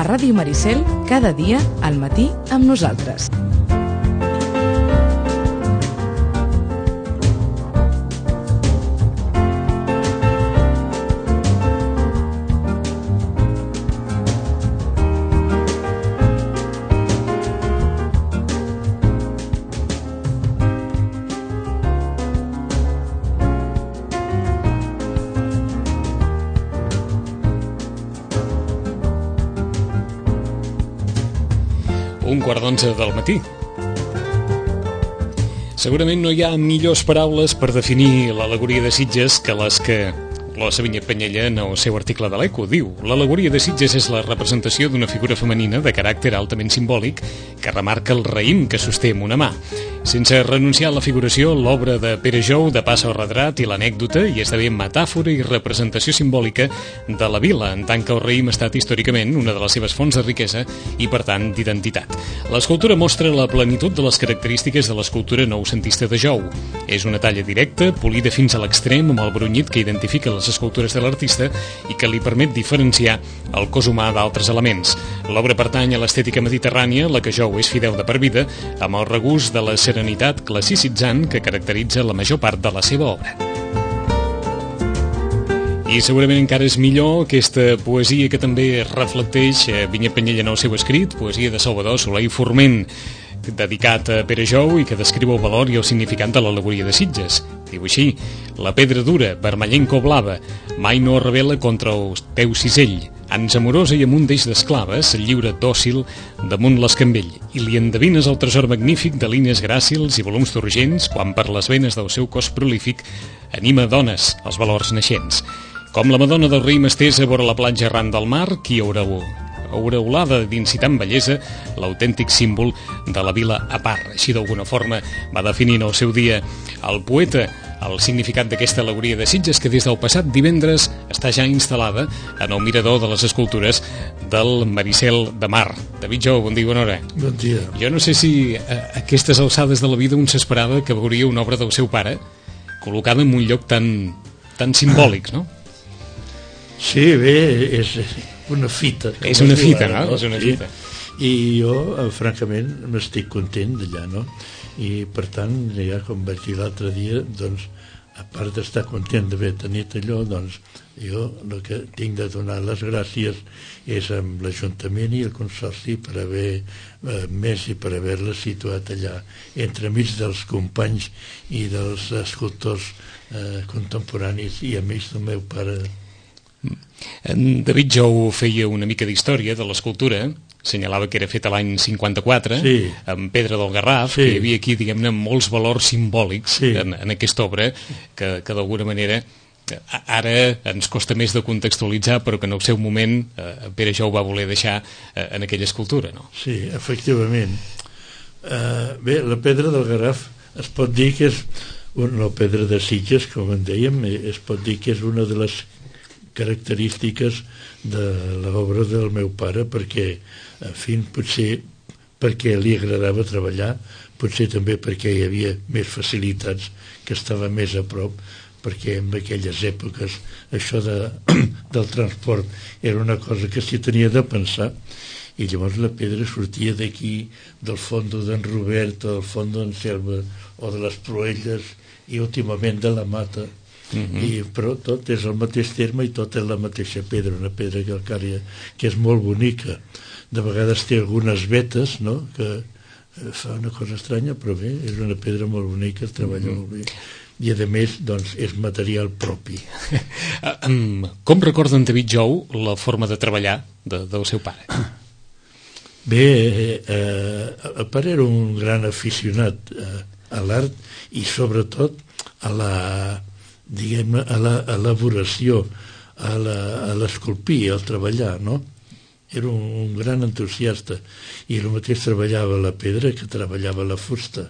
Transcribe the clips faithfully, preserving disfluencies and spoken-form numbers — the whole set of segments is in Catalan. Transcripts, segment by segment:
a Ràdio Maricel, cada dia al matí amb nosaltres. Un quart d'onze del matí. Segurament no hi ha millors paraules per definir l'al·legoria de Sitges que les que Losa Vinyet Penyella en el seu article de l'Eco diu: l'al·legoria de Sitges és la representació d'una figura femenina de caràcter altament simbòlic que remarca el raïm que sosté amb una mà. Sense renunciar a la figuració, l'obra de Pere Jou depassa el retrat i l'anècdota i esdevé metàfora i representació simbòlica de la vila, en tant que el raïm ha estat històricament una de les seves fonts de riquesa i, per tant, d'identitat. L'escultura mostra la plenitud de les característiques de l'escultura noucentista de Jou. És una talla directa, polida fins a l'extrem, amb el brunyit que identifica les escultures de l'artista i que li permet diferenciar el cos humà d'altres elements. L'obra pertany a l'estètica mediterrània, la que Jou és fidel de per vida, amb el regust de la serenitat classicitzant que caracteritza la major part de la seva obra. I segurament encara és millor aquesta poesia que també reflecteix Vinyet Penyella en el seu escrit, poesia de Salvador Soler i Forment, dedicat a Pere Jou i que descriu el valor i el significat de l'al·legoria de Sitges. Diu així: la pedra dura, vermellenca o blava, mai no es revela contra el teu cisell. Ans amorosa i amb un deix d'esclaves, lliura dòcil damunt l'escambell, i li endevines el tresor magnífic de línies gràcils i volums turgents, quan per les venes del seu cos prolífic anima dones els valors naixents. Com la Madonna del raïm estesa vora la platja arran del mar, qui haurà aureolada d'incitant bellesa, l'autèntic símbol de la vila a part. Així d'alguna forma va definir en el seu dia el poeta el significat d'aquesta al·legoria de Sitges, que des del passat divendres està ja instal·lada en el mirador de les escultures del Maricel de Mar. David Jou, bon dia, bona hora. Bon dia. Jo no sé si a aquestes alçades de la vida un s'esperava que veuria una obra del seu pare col·locada en un lloc tan, tan simbòlic, no? Sí, bé, és una fita. És una fita, no? És una fita. I jo, francament, m'estic content d'allà, no? I, per tant, ja com vaig dir l'altre dia, doncs, a part d'estar content d'haver tenit allò, doncs, jo el que tinc de donar les gràcies és amb l'Ajuntament i el Consorci per haver eh, més i per haver-la situat allà, entremig dels companys i dels escultors eh, contemporanis i amics del meu pare. En David Jou feia una mica d'història de l'escultura, assenyalava que era feta l'any cinquanta-quatre, sí, amb pedra del Garraf, sí, que hi havia aquí, diguem-ne, molts valors simbòlics, sí, en, en aquesta obra, que, que d'alguna manera ara ens costa més de contextualitzar, però que en el seu moment eh, Pere Jou va voler deixar eh, en aquella escultura, no? Sí, efectivament. Uh, bé, la pedra del Garraf es pot dir que és una pedra de Sitges, com en dèiem, es pot dir que és una de les característiques de l'obra del meu pare, perquè, en fi, potser perquè li agradava treballar, potser també perquè hi havia més facilitats, que estava més a prop, perquè en aquelles èpoques això de, del transport era una cosa que s'hi tenia de pensar, i llavors la pedra sortia d'aquí, del fondo d'en Robert, o del fondo d'en Selva, o de les Proelles, i últimament de la Mata. Uh-huh. I, però tot és el mateix terme i tot és la mateixa pedra, una pedra calcària que és molt bonica. De vegades té algunes vetes, no?, que fa una cosa estranya, però bé, és una pedra molt bonica, es treballa uh-huh. molt bé. I a més, doncs, és material propi. Com recorda en David Jou la forma de treballar de, del seu pare? Bé, eh, el pare era un gran aficionat eh, a l'art i sobretot a la diguem, a l'elaboració, a l'esculpir, al treballar, no? Era un, un gran entusiasta i el mateix treballava la pedra que treballava la fusta.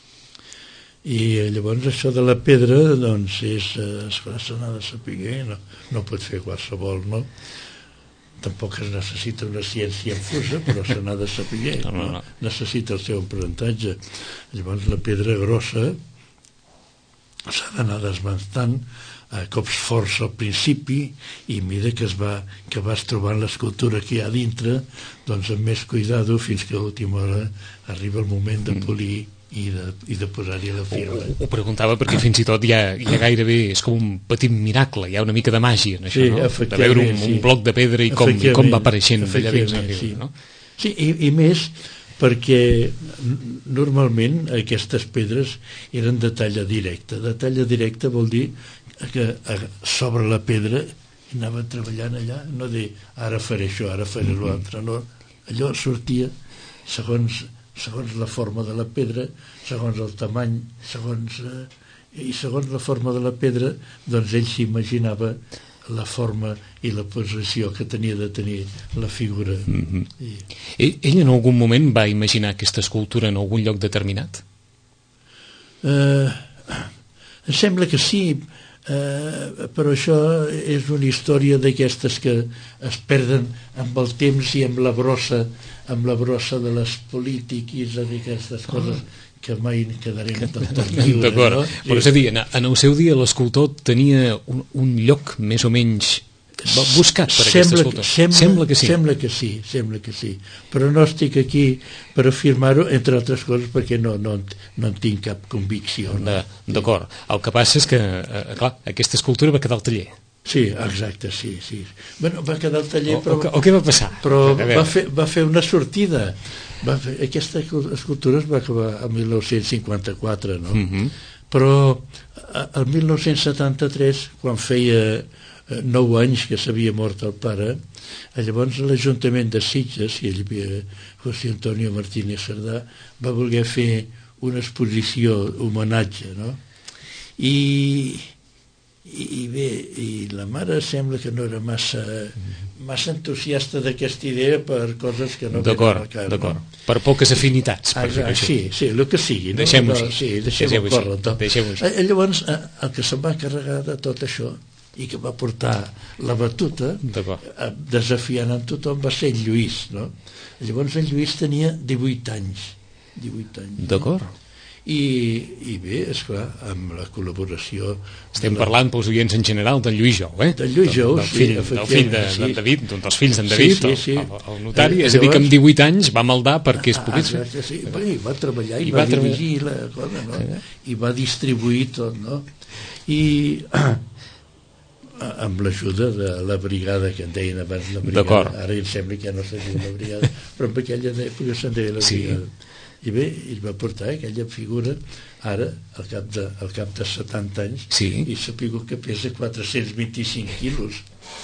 I llavors això de la pedra, doncs, és, esclar, se n'ha de saber, no, no pot fer qualsevol, no? Tampoc es necessita una ciència infusa, però se n'ha de saber, no, no, no. Necessita el seu aprenentatge. Llavors la pedra grossa s'ha d'anar desmuntant a cops forts al principi, i a mesura que, es va, que vas trobant l'escultura que hi ha dintre, doncs amb més cuidado, fins que a l'última hora arriba el moment de polir i de, i de posar-hi la firma. Ho, ho preguntava perquè fins i tot hi ha, hi ha gairebé, és com un petit miracle, hi ha una mica de màgia en això, sí, no? De veure un, sí. un bloc de pedra i com, i com va apareixent allà dins el riu, sí. no? Sí, i, i més perquè normalment aquestes pedres eren de talla directa. De talla directa vol dir que sobre la pedra anava treballant allà, no dir ara faré això, ara faré l'altre, no. Allò sortia segons, segons la forma de la pedra, segons el tamany, segons, eh, i segons la forma de la pedra, doncs ell s'imaginava la forma i la posició que tenia de tenir la figura. Mm-hmm. I... Ell, ell en algun moment va imaginar aquesta escultura en algun lloc determinat? Eh, em sembla que sí, eh, però això és una història d'aquestes que es perden amb el temps i amb la brossa, amb la brossa de les polítiques, d'aquestes coses que mai quedarem del tot lliures. D'acord, no? però és a dir, en el seu dia l'escultor tenia un, un lloc més o menys buscat per aquest escultor. Sembla, sembla que sí. Sembla que sí, sembla que sí. Però no estic aquí per afirmar-ho, entre altres coses, perquè no, no, no en tinc cap convicció. No? D'acord. El que passa és que, eh, clar, aquesta escultura va quedar al taller. Sí, exacte, sí, sí. Bueno, va quedar al taller, o, però... O, o què va passar? Però va fer, va fer una sortida. Va fer, aquesta escultura es va acabar el mil nou-cents cinquanta-quatre, no? Uh-huh. Però el mil nou-cents setanta-tres, quan feia nou anys que s'havia mort el pare, llavors l'Ajuntament de Sitges, i ell havia José Antonio Martínez Cerdà, va voler fer una exposició homenatge, no? I... I, i bé, i la mare sembla que no era massa, massa entusiasta d'aquesta idea per coses que no d'acord, venen al cas. D'acord, no? per poques afinitats. Per ah, sí, sí, el que sigui. No? Deixem-ho no, així. Sí, deixem-ho deixem córrer. Deixem eh, llavors, eh, el que se'n va encarregar de tot això i que va portar la batuta, eh, desafiant en tothom, va ser en Lluís. No? Llavors en Lluís tenia divuit anys. divuit anys. D'acord. No? I, i bé, esclar, amb la col·laboració... Estem la... parlant pels oients en general del Lluís Jou, eh? Del Lluís Jou, del, del sí. Fill, del fill de, sí. d'en David, d'un dels fills d'en David, sí, sí, sí. El, el notari, eh, és a dir, que amb llavors... divuit anys va maldar perquè es pogués fer. Ah, sí, i va treballar, i, I va, va dirigir la cosa, no? Eh? I va distribuir tot, no? I... amb l'ajuda de la brigada que en deien abans la brigada, ara em sembla que ja no se'n diu la brigada, però en aquella època se'n deia la brigada. Sí. I bé, ell va portar aquella figura ara, al cap de, al cap de setanta anys, sí. I sapigueu que pesa quatre-cents vint-i-cinc quilos.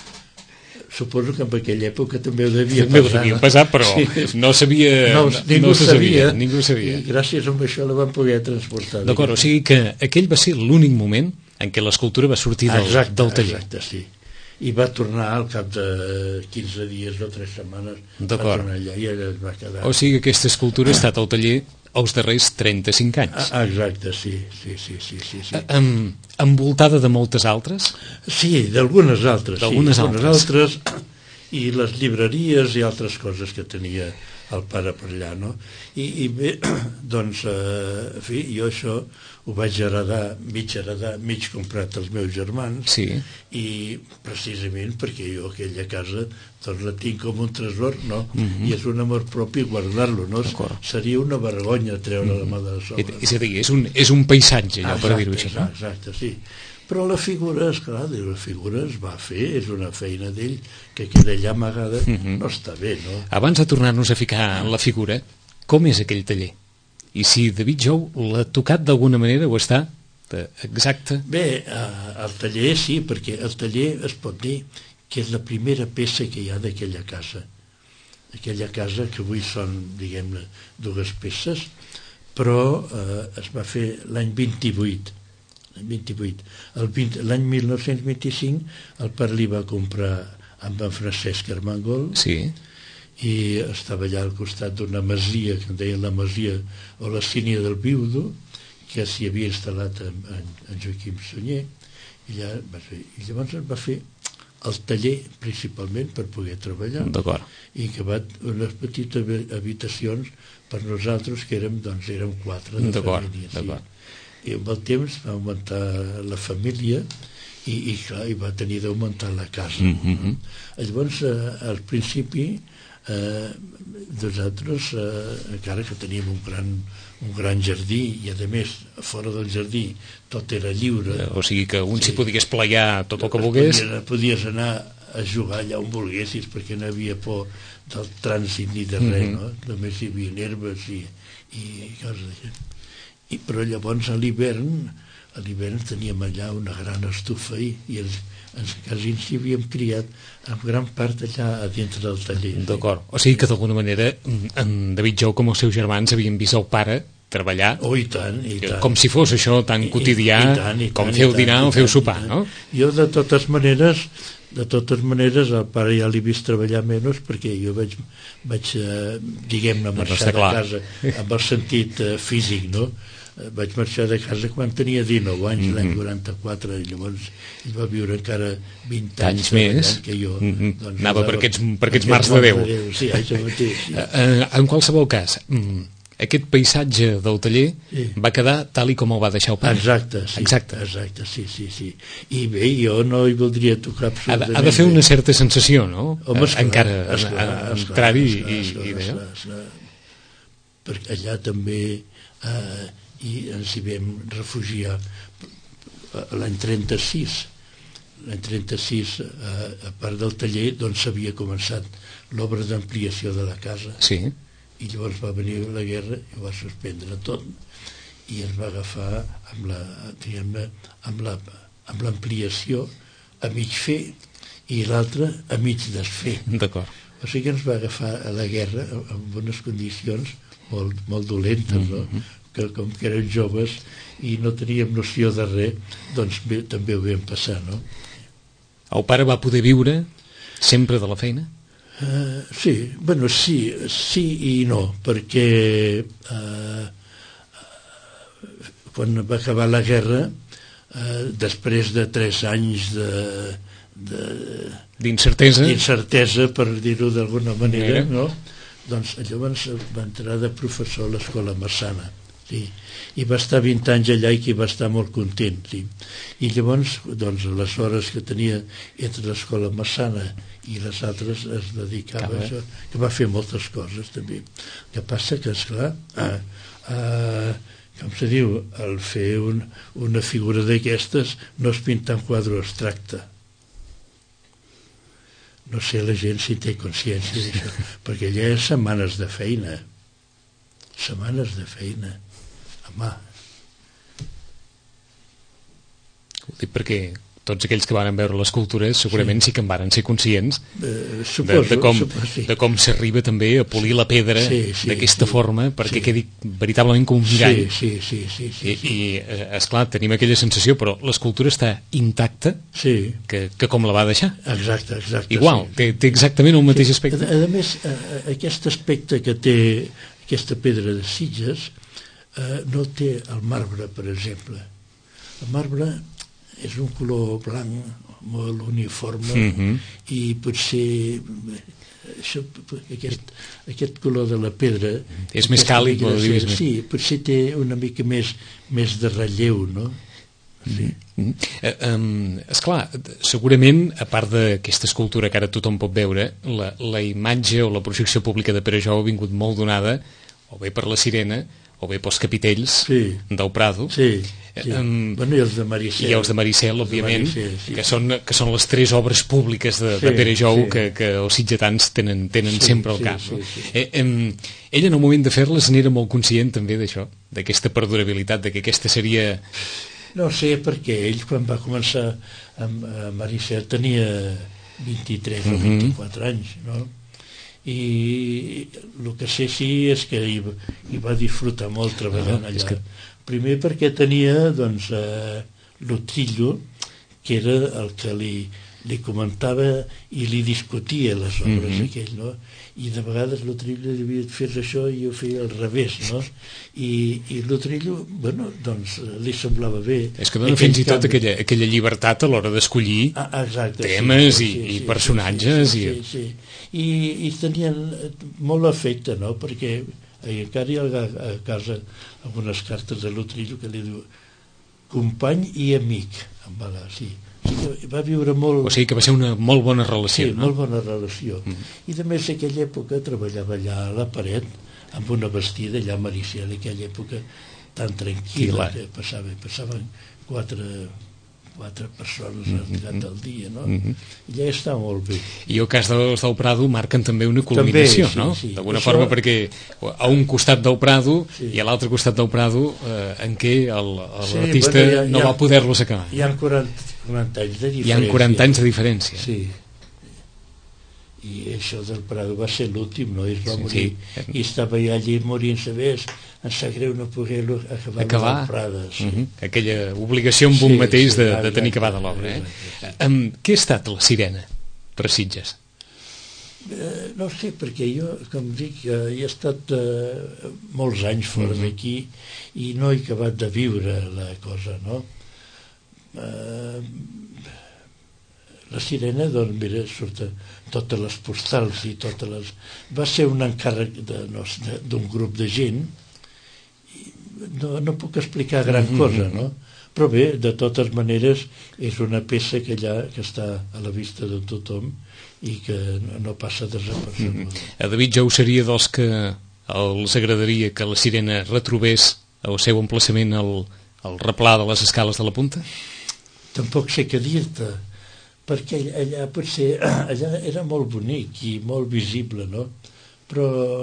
Suposo que en aquella època també ho devia també pesar. Ho devia pesar, però sí. no sabia... No, ningú, no se sabia, sabia, ningú sabia. I gràcies a això la van poder transportar. D'acord, o sigui que aquell va ser l'únic moment en què l'escultura va sortir del, exacte, del taller. Exacte, sí. I va tornar al cap de quinze dies o tres setmanes. Va tornar allà i allà es va quedar. O sigui que aquesta escultura ha estat al taller els darrers trenta-cinc anys. Ah, exacte, sí, sí, sí, sí, sí, sí. Em, envoltada de moltes altres? Sí, d'algunes altres, d'algunes sí, altres. altres, i les llibreries i altres coses que tenia el pare per allà, no? I, i bé, doncs, eh, en fi, jo això ho vaig heredar, mig heredar, mig comprat als meus germans, sí. I precisament perquè jo aquella casa doncs la tinc com un tresor, no? Mm-hmm. I és un amor propi guardar-lo, no? Seria una vergonya treure mm-hmm. la mà de sobre. És a dir, és un, és un paisatge, allò, exacte, per dir-ho així. No? Exacte, sí. Però la figura, esclar, la figura es va fer, és una feina d'ell que queda allà amagada, mm-hmm. no està bé, no? Abans de tornar-nos a ficar en la figura, com és aquell taller? I si David Jou l'ha tocat d'alguna manera o està exacte? Bé, el taller sí, perquè el taller es pot dir que és la primera peça que hi ha d'aquella casa. Aquella casa que avui són, diguem-ne, dues peces, però eh, es va fer l'any vint-i-vuit. L'any vint-i-vuit. L'any mil nou-cents vint-i-cinc el pare li va comprar amb en Francesc Armengol, sí. I estava allà al costat d'una masia, que en deien la masia o la sínia del Viudo, que s'hi havia instal·lat en, en, en Joaquim Sunyer, i, allà va fer, i llavors es va fer el taller principalment per poder treballar. I que va unes petites habitacions per nosaltres, que érem, doncs, érem quatre de família. Sí. i amb el temps va augmentar la família i, i clar, i va tenir d'augmentar la casa. Mm-hmm. Llavors, eh, al principi, eh, nosaltres, eh, encara que teníem un gran, un gran jardí, i a més, fora del jardí, tot era lliure. O sigui que un s'hi sí. podia esplaiar tot el que volgués. Podies, podies anar a jugar allà on volguessis, perquè no havia por del trànsit ni de res, mm-hmm. no? Només hi havia herbes i, i coses d'això. I, però llavors a l'hivern, a l'hivern teníem allà una gran estufa i, i els, els casins hi havíem criat en gran part allà a dintre del taller. D'acord, o sigui que d'alguna manera en David Jou com els seus germans havien vist el pare treballar, oh, i tant, i tant. Com si fos això tan quotidià, I, i tant, i tant, com feu dinar o feu sopar, no? Jo de totes maneres, de totes maneres el pare ja l'he vist treballar menys perquè jo vaig, vaig eh, diguem-ne, marxar de casa amb el sentit eh, físic, no? Vaig marxar de casa quan tenia dinou anys, mm-hmm. l'any quaranta-quatre, i llavors ell va viure encara vint anys, anys més que jo. Mm-hmm. Doncs, anava per aquests, per aquests mars de Déu. De Déu. Sí, això mateix. Sí. Uh, en qualsevol cas, mm, aquest paisatge del taller sí. va quedar tal i com el va deixar el pare. Exacte, sí. Exacte, exacte sí, sí, sí. I bé, jo no hi voldria tocar absolutament. Ha de, ha de fer una certa sensació, no? Home, esclar, encara esclar, entrar-hi i, esclar, i esclar, esclar. Perquè allà també eh, i ens hi vam refugiar l'any trenta-sis. L'any trenta-sis, eh, a part del taller, doncs s'havia començat l'obra d'ampliació de la casa. Sí. I llavors va venir la guerra i va suspendre tot i es va agafar amb la, diguem-ne, amb la, amb l'ampliació a mig fer i l'altra a mig desfer. D'acord. O sigui que ens va agafar a la guerra en unes condicions molt, molt dolentes, no? Mm-hmm. Que com que érem joves i no teníem noció de res, doncs bé, també ho vam passar, no? El pare va poder viure sempre de la feina? Uh, sí, bueno, sí, sí i no, perquè uh, quan va acabar la guerra, uh, després de tres anys de... d'incertesa, d'incertesa, per dir-ho d'alguna manera, no? Doncs llavors va entrar de professor a l'escola Massana. Sí. I va estar vint anys allà i que va estar molt content, sí. I llavors, doncs, les hores que tenia entre l'escola Massana i les altres es dedicava a això, que va fer moltes coses també. El que passa que, esclar, ah, ah, com se diu, el fer un, una figura d'aquestes no és pintar un quadre abstracte. No sé la gent si té consciència d'això, perquè allà és setmanes de feina, setmanes de feina. Home. Ho dic perquè tots aquells que van veure les cultures segurament sí, sí que en van ser conscients eh, suposo, de, de com, suposo, sí. de com s'arriba també a polir la pedra sí, sí, d'aquesta sí, forma perquè sí. quedi veritablement com un mirall. Sí, sí, sí, sí, sí, I, i esclar, tenim aquella sensació, però l'escultura està intacta sí. que, que com la va deixar. Exacte, exacte. Igual, sí. té, té exactament el mateix aspecte. A, a més, aquest aspecte que té aquesta pedra de Sitges eh, no té el marbre, per exemple. El marbre és un color blanc molt uniforme mm-hmm. i potser això, aquest, aquest color de la pedra és més càlid, ser, sí, potser té una mica més, més de relleu, no? Sí. Mm-hmm. Eh, um, esclar, segurament a part d'aquesta escultura que ara tothom pot veure, la, la imatge o la projecció pública de Pere Jou ha vingut molt donada o bé per la Sirena o bé pels capitells sí. del Prado sí, sí. Um, bueno, i els de Maricel i els de Maricel, òbviament, de Maricel, sí. que, són, que són les tres obres públiques de, sí, de Pere Jou sí. que, que els sitgetans tenen, tenen sí, sempre al cap, sí, no? sí, sí. Eh, um, ell en el moment de fer-les n'era molt conscient també d'això, d'aquesta perdurabilitat, de que aquesta seria... No sé, perquè ell quan va començar amb Maricel tenia vint-i-tres o vint-i-quatre mm-hmm. anys, no? I el que sé sí és que hi, hi va disfrutar molt treballant ah, allà. Que... Primer perquè tenia doncs, eh, l'Utrillo, que era el que li, li comentava i li discutia les obres mm-hmm. aquell, no? I de vegades l'Utrillo devia fer això i jo feia al revés, no? I, i l'Utrillo, bueno, doncs li semblava bé. És que dona fins i tot aquella, aquella llibertat a l'hora d'escollir ah, exacte, temes sí, sí, i, sí, i personatges. Sí, sí, sí, sí. I, i tenien molt afecte, no? Perquè encara hi ha a casa algunes cartes de l'Utrillo que li diu company i amic amb Balà, sí. O sigui, va viure molt... O sigui que va ser una molt bona relació, sí, no? molt bona relació. Mm. I de més, en aquella època treballava allà a la paret amb una vestida allà a Maricel, en aquella època tan tranquil·la que passava, passaven quatre, quatre persones mm-hmm. al dia, no? Mm-hmm. I ja està molt bé. I el cas dels del Prado marquen també una culminació, també, sí, no? Sí. D'alguna Això... forma, perquè a un costat del Prado sí. i a l'altre costat del Prado eh, en què l'artista sí, bueno, no ha, va poder-los acabar. Hi ha quaranta, quaranta anys de diferència. Hi ha quaranta anys de diferència. Sí. I això del Prado va ser l'últim, no? Es va sí, morir sí. i estava allí morint-se, ves, em sap greu no poder-lo acabar, acabar. El Prado. Sí. Uh-huh. Aquella obligació amb sí, un mateix sí, de, de tenir acabada l'obra. Eh? Sí. Um, què ha estat La Sirena per Sitges? Eh, no sé, perquè jo, com dic, eh, he estat eh, molts anys fora uh-huh. d'aquí i no he acabat de viure la cosa, no? Eh, La Sirena, doncs, mira, surten totes les postals i totes les... Va ser un encàrrec d'un grup de gent, i no, no puc explicar gran mm-hmm. cosa, no? Però bé, de totes maneres, és una peça que allà que està a la vista de tothom i que no, no passa desapercebuda. Mm-hmm. A David Jou seria dels que els agradaria que La Sirena retrobés el seu emplaçament al, al replà de les escales de la Punta? Tampoc sé què dir-te, perquè allà potser allà era molt bonic i molt visible, no? Però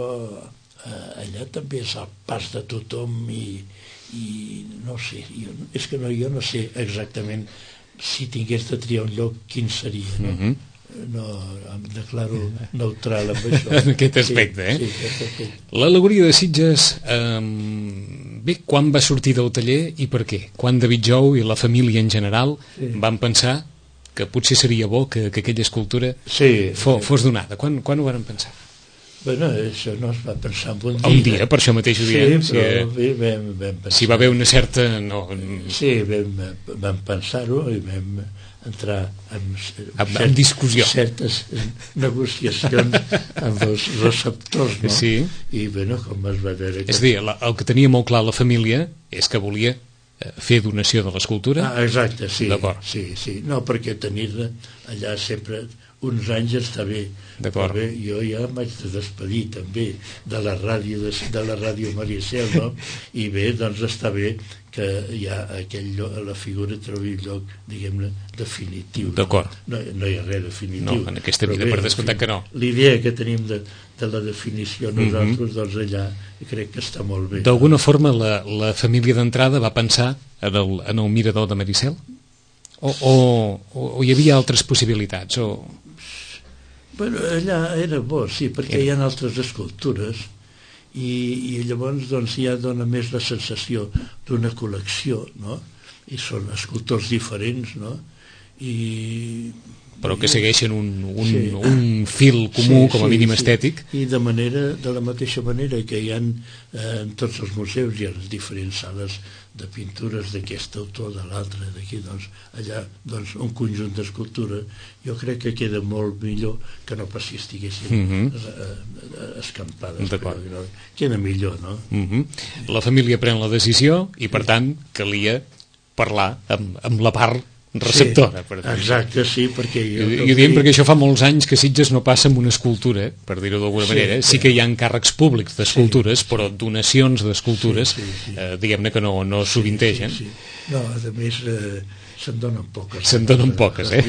eh, allà també és el pas de tothom i, i no sé, jo, és que no, jo no sé exactament si tingués de triar un lloc quin seria, no? Mm-hmm. No, em declaro neutral amb això. En aquest aspecte, sí, eh? Sí, aquest aspecte. L'al·legoria de Sitges, eh, bé, quan va sortir del taller i per què? Quan David Jou i la família en general sí. van pensar que potser seria bo que, que aquella escultura sí, fos, sí. fos donada. Quan, quan ho van pensar? Bueno, això no es va pensar en un dia. Un dia, per això mateix ho diem. Sí, però si, vam, vam pensar. Si va haver una certa... No... Sí, vam, vam pensar-ho i vam entrar en, en, en discussió. certes negociacions amb els receptors, no? Sí. I, bueno, com es va veure... És a dir, la, el que tenia molt clar la família és que volia fer donació de l'escultura? Ah, exacte, sí, sí, sí. No, perquè tenir-la allà sempre uns anys està bé. D'acord. Jo ja em vaig de despedir també de la ràdio de, de la ràdio Maricel, no? I bé, doncs està bé que ja aquell lloc, la figura trobi lloc, diguem-ne, definitiu. D'acord. No, no hi ha res definitiu. No, en aquesta vida, bé, per descomptat que no. L'idea que tenim de, de la definició nosaltres, mm-hmm. doncs allà crec que està molt bé. D'alguna forma la, la família d'entrada va pensar en el, en el mirador de Maricel? O, o, o hi havia altres possibilitats? O... Bueno, allà era bo, sí, perquè era. Hi ha altres escultures i, i llavors doncs, ja dona més la sensació d'una col·lecció, no? I són escultors diferents, no? I... Però que segueixen un, un, sí. un fil comú, sí, com a mínim sí, estètic. Sí. I de, manera, de la mateixa manera que hi ha eh, en tots els museus, hi ha diferents sales de pintures d'aquest autor, de l'altre, d'aquí, doncs, allà, doncs, un conjunt d'escultura, jo crec que queda molt millor que no pas si estiguessin mm-hmm. escampades. Però, no, queda millor, no? Mm-hmm. La família pren la decisió i, per tant, calia parlar amb, amb la part receptora. Sí, per exacte, sí, perquè... Jo, I, i diem perquè això fa molts anys que Sitges no passa amb una escultura, per dir-ho d'alguna sí, manera. Sí que hi ha encàrrecs públics d'escultures, sí, però donacions d'escultures, sí, sí, sí. Eh, diguem-ne que no, no sí, sovintegen. Sí, sí. No, a més, eh, se'n donen poques. Se'n donen poques, eh?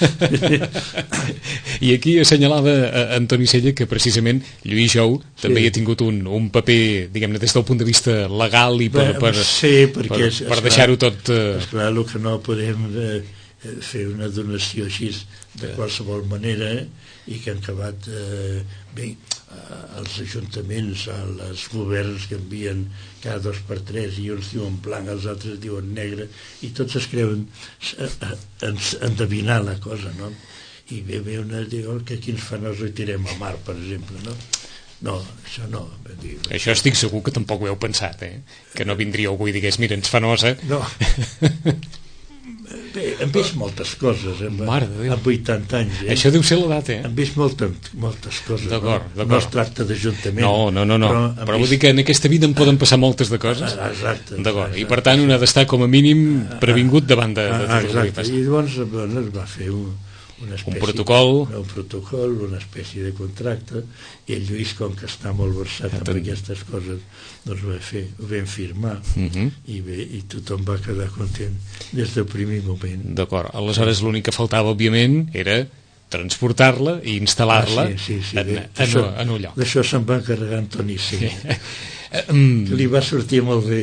I aquí assenyalava eh, Antoni Sella que precisament Lluís Jou sí. també hi ha tingut un, un paper, diguem-ne, des del punt de vista legal i per, per, sí, per, per deixar-ho tot... Eh... Esclar, el que no podem eh, fer una donació així de qualsevol manera eh, i que han acabat eh, bé, els ajuntaments, els governs que envien cada dos per tres i uns diuen blanc, els altres diuen negre i tots es creuen endevinar la cosa, no? I bé, bé, una diu que aquí ens fan els retirem a mar, per exemple, no? No, això no. Dir, això estic segur que tampoc ho heu pensat, eh? Que no vindria algú i digués, mira, ens fa nosa. No. Bé, hem vist moltes coses, eh? Amb vuitanta anys. Eh? Això deu ser l'edat, eh? Hem vist moltes, moltes coses. D'acord, no? d'acord. No es tracta d'Ajuntament. No, no, no, no. Però, però vull dir que en aquesta vida en poden passar moltes de coses. Exacte. D'acord, i per tant un ha d'estar com a mínim previngut davant de, de tot el que li passa. I llavors bueno, es va fer un Una espècie, un protocol un protocol, una espècie de contracte, i el Lluís, com que està molt versat en aquestes coses, doncs ho va fer, ho vam firmar, uh -huh. i bé, i tothom va quedar content des del primer moment. D'acord, aleshores l'únic que faltava òbviament era transportar-la i instal·lar-la ah, sí, sí, sí, en, bé, en, això, en un lloc. D'això se'n va encarregar Antoni C. que li va sortir molt bé.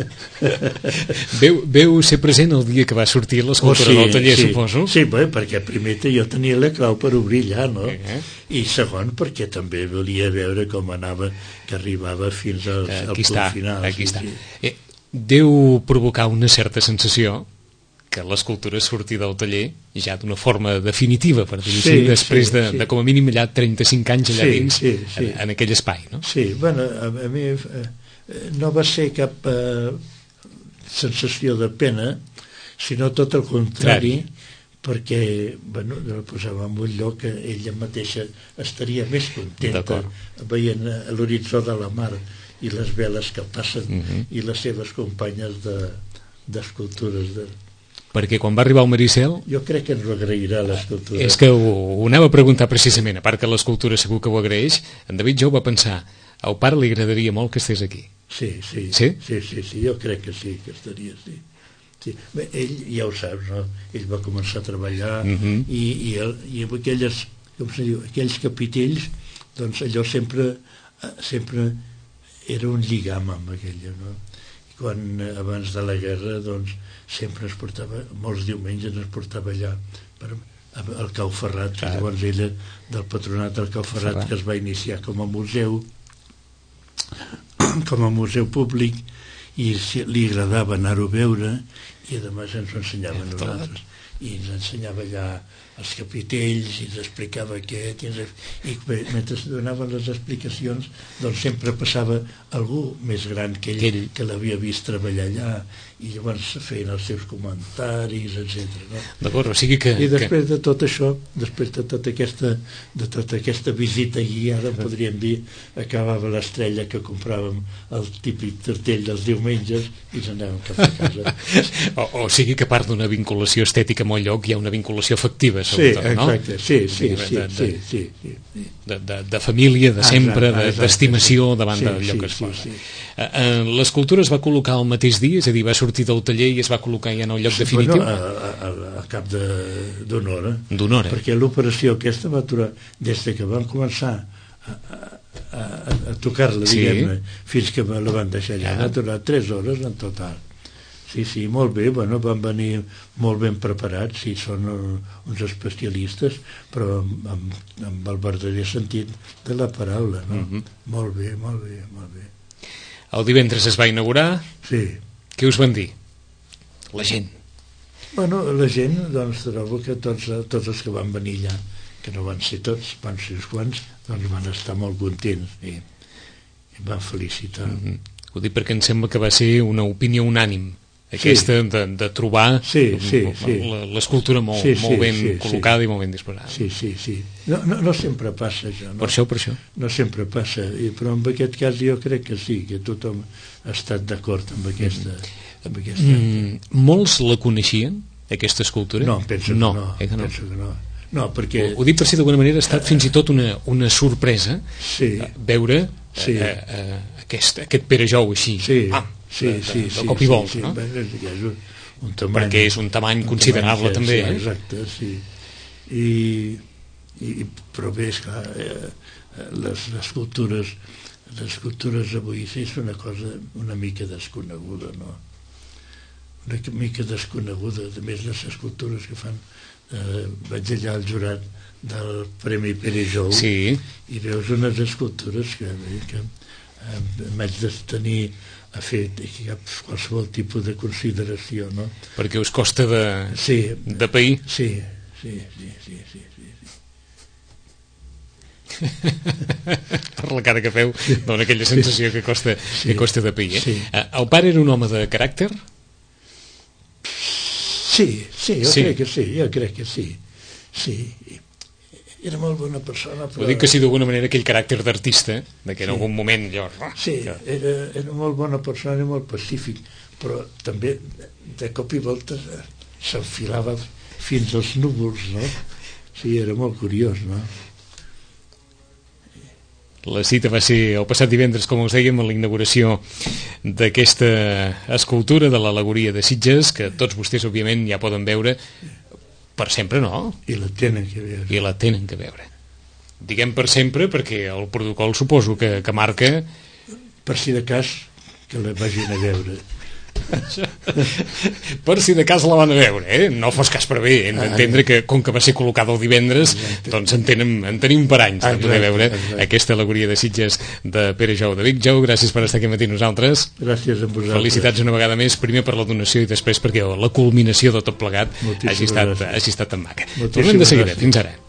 Veu, veu ser present el dia que va sortir l'escultura oh, sí, del taller, sí. suposo? Sí, bé, perquè primer jo tenia la clau per obrir allà, no? Eh? I segon, perquè també volia veure com anava, que arribava fins al, al punt està, final. Aquí sí, està. Sí. Eh, deu provocar una certa sensació que l'escultura surti del taller ja d'una forma definitiva, per dir-ho sí, així, després sí, de, sí. de com a mínim allà trenta-cinc anys allà sí, dins, sí, sí. En, en aquell espai, no? Sí, bueno, a, a mi eh, no va ser cap eh, sensació de pena, sinó tot el contrari, Clari. perquè, bueno, la posava en un lloc que ella mateixa estaria més contenta veient l'horitzó de la mar i les veles que passen uh -huh. i les seves companyes d'escultures de, perquè quan va arribar al Maricel jo crec que ens ho agrairà l'escultura. És que ho, ho anava a preguntar precisament, a part que l'escultura segur que ho agraeix, en David Jo va pensar, al pare li agradaria molt que estés aquí. Sí, sí, sí, sí, sí, sí, jo crec que sí, que estaria, sí. Sí. Bé, ell ja ho saps, no? Ell va començar a treballar uh -huh. i, i, el, i amb aquelles, com se diu, aquells capitells, doncs allò sempre, sempre era un lligam amb aquella, no? I quan abans de la guerra, doncs, sempre es portava, molts diumenges es portava allà per, al Cau Ferrat, que llavors ella del patronat del Cau Ferrat, Ferrat, que es va iniciar com a museu, com a museu públic, i li agradava anar-ho a veure, i a més ens ho ensenyava a nosaltres, i ens ensenyava allà els capitells, i ens explicava aquest, i, ens, i mentre donaven les explicacions, doncs sempre passava algú més gran que ell, que, ell. que l'havia vist treballar allà, i llavors feien els seus comentaris, etcètera. No? D'acord, o sigui que... I després de tot això, després de tota aquesta, de tota aquesta visita guiada, podríem dir, acabava l'estrella que compràvem el típic tortell dels diumenges i ens anàvem cap a casa. o, o sigui que a part d'una vinculació estètica amb el lloc, hi ha una vinculació afectiva, sí, exacte, no? sí, sí, de, sí, de, sí, sí, sí, sí. De, de, de família, de sempre, d'estimació davant sí, del lloc sí, que es posa. Sí, sí. Uh, l'escultura es va col·locar el mateix dia, és a dir, va sortir del taller i es va col·locar ja en el lloc definitiu? Bueno, a, a, a cap d'una hora. D'una hora. Perquè l'operació aquesta va durar, des que van començar a, a, a, a tocar-la, sí. diguem-ne, fins que la van deixar allà, ja. va durar tres hores en total. Sí, sí, molt bé, bueno, van venir molt ben preparats, sí, són uns especialistes, però amb, amb el verdader sentit de la paraula, no? Mm-hmm. Molt bé, molt bé, molt bé. El divendres es va inaugurar. Sí. Què us van dir? La gent. Bueno, la gent, doncs, trobo que tots, tots els que van venir allà, que no van ser tots, van ser uns quants, doncs van estar molt contents i, i van felicitar. Mm-hmm. Ho dic perquè em sembla que va ser una opinió unànim, aquesta sí. de, de trobar sí, sí, sí. l'escultura molt, sí, sí, molt ben sí, col·locada sí. i molt ben disposada. Sí, sí, sí. No, no, no sempre passa això. No? Per això, per això. No sempre passa, I, però en aquest cas jo crec que sí, que tothom ha estat d'acord amb aquesta... Mm. Amb aquesta... Mm, molts la coneixien, aquesta escultura? No, penso no, que no. Eh que no. Penso que no. No, perquè... Ho, ho dic per si d'alguna manera ha estat fins i tot una, una sorpresa sí. veure sí. eh, eh, aquest, aquest Pere Jou així. Sí. Ah, Sí, de, de, sí, de sí, cop i volta, sí, no? Sí, és un, un tamany, perquè és un tamany considerable un tamany, també, sí, eh? Exacte, sí. I, i, però bé, esclar, eh, les, les cultures les escultures avui sí és una cosa una mica desconeguda, no? Una mica desconeguda, a més les escultures que fan, eh, vaig allà al jurat del Premi Pere Jou sí. i veus unes escultures que, que m'haig de tenir a fer qualsevol tipus de consideració, no? Perquè us costa de, sí. de pair? Sí, sí, sí, sí, sí, sí. Per la cara que feu, dona aquella sensació que costa, sí. que costa de pair, eh? Sí. El pare era un home de caràcter? Sí, sí, jo Sí. crec que sí, jo crec que sí. Sí, era molt bona persona. Però... Ho dic que sí, d'alguna manera, aquell caràcter d'artista, de que en Sí. algun moment allò... Sí, que- era, era molt bona persona i molt pacífic, però també de cop i volta eh, s'enfilava fins als núvols, no? Sí, era molt curiós, no? La cita va ser el passat divendres, com us dèiem, a la inauguració d'aquesta escultura de l'al·legoria de Sitges, que tots vostès, òbviament, ja poden veure per sempre, no? I la tenen que veure. I la tenen que veure. Diguem per sempre perquè el protocol suposo que, que marca... Per si de cas que la vagin a veure. Per si de cas la van a veure, eh? No fos cas per bé, hem d'entendre que com que va ser col·locada el divendres, Exacte. doncs en, tenen, en tenim per anys de poder Exacte, veure exacte. aquesta al·legoria de Sitges de Pere Jou de Vic. Jou, gràcies per estar aquí matí amb nosaltres. Gràcies a vosaltres. Felicitats una vegada més, primer per la donació i després perquè la culminació de tot plegat Moltíssimes hagi estat, gràcies. hagi estat tan maca. Moltíssimes Tornem de seguida, gràcies. fins ara.